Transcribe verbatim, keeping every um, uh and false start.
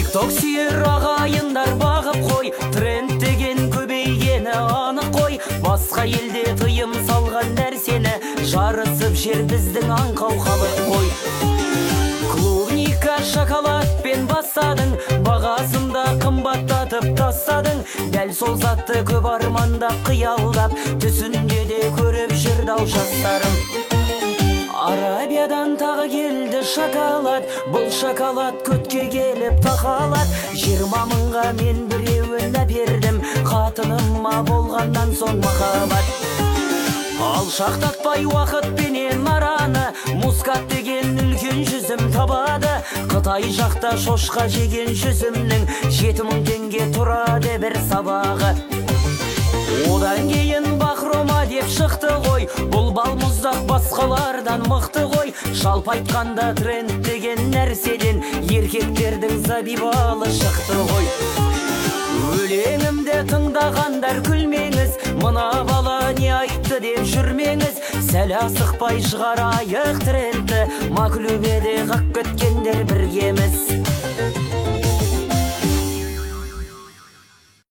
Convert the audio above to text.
Тикток сүйер ағайындар бағып қой, тренд деген көбейгені анық қой. Басқа елде тыйым салған нәрсені жарысып жер біздің аңқау халық қой. Клубника шоколадпен бастадың, бағасында қымбаттатып тастадың. Дәл сол затты көп армандап қиялдап, түсінде де көріп жүрді ау жастарым. Арабиядан тағы келді шоколад, бұл шоколад көтке келіп тақалад. Жиырма мыңға мен біреуін әпердім, қатыныма болғаннан соң махаббат. Алшақтатпай уақытпенен араны, мускат деген үлкен жүзім табады. Қытай жақта шошқа жеген жүзімнің жеті мың теңге тұрады бір сабағы. Одан кейін бақрома деп шықты ғой, бұл балмұздақ басқалардан мықты ғой. Жалпы айтқанда тренд деген нәрседен еркектердің забибалы шықты ғой. Өлеңімді тыңдағандар күлмеңіз, мына бала не айтты деп жүрмеңіз. Сәл асықпай шығарайық трендті, маклюбеде қақ көткендер біргеміз.